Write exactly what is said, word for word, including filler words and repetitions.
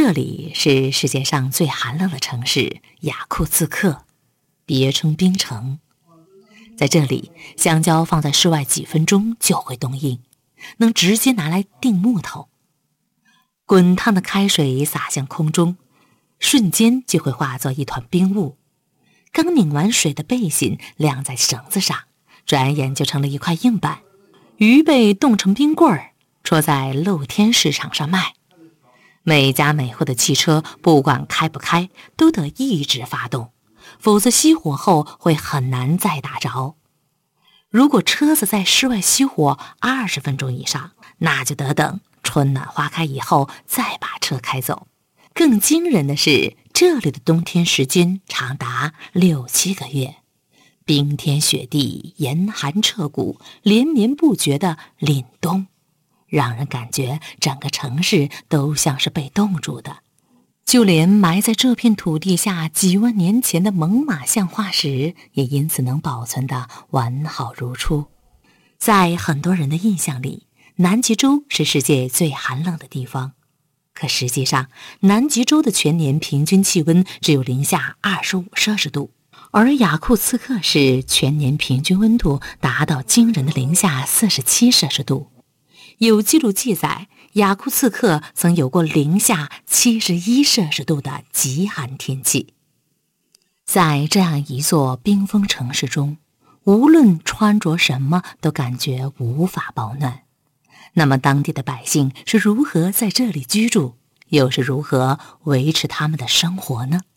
这里是世界上最寒冷的城市雅库茨克，别称冰城。在这里，香蕉放在室外几分钟就会冻硬，能直接拿来钉木头。滚烫的开水洒向空中，瞬间就会化作一团冰雾。刚拧完水的背心晾在绳子上，转眼就成了一块硬板。鱼被冻成冰棍儿，戳在露天市场上卖。每家每户的汽车不管开不开，都得一直发动，否则熄火后会很难再打着。如果车子在室外熄火二十分钟以上，那就得等春暖花开以后再把车开走。更惊人的是，这里的冬天时间长达六七个月，冰天雪地，严寒彻骨，连绵不绝的凛冬，让人感觉整个城市都像是被冻住的。就连埋在这片土地下几万年前的猛犸象化石也因此能保存得完好如初。在很多人的印象里，南极洲是世界最寒冷的地方，可实际上南极洲的全年平均气温只有零下二十五摄氏度，而雅库茨克市全年平均温度达到惊人的零下四十七摄氏度。有记录记载，雅库茨克曾有过零下七十一摄氏度的极寒天气。在这样一座冰封城市中，无论穿着什么都感觉无法保暖。那么当地的百姓是如何在这里居住，又是如何维持他们的生活呢？